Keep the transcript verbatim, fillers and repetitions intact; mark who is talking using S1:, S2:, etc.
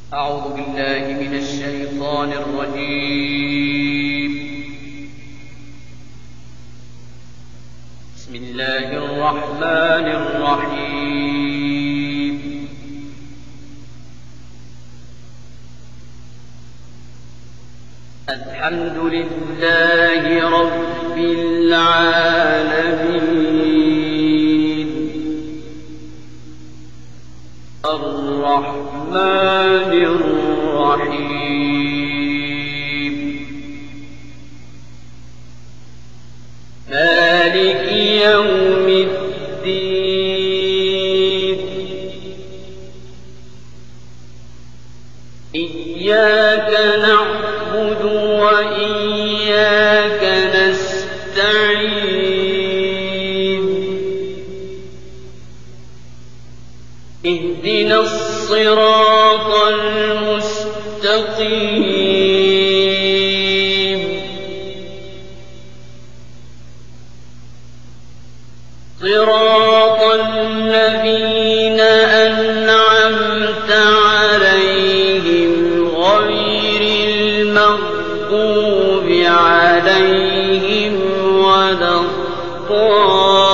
S1: أعوذ بالله من الشيطان الرجيم. بسم الله الرحمن الرحيم. الحمد لله رب العالمين الرحمن الرحيم مالك يوم الدين إياك نعبد وإياك نستعين اهدنا الصراط المستقيم صراط الذين أنعمت عليهم غير المغضوب عليهم ولا الضالين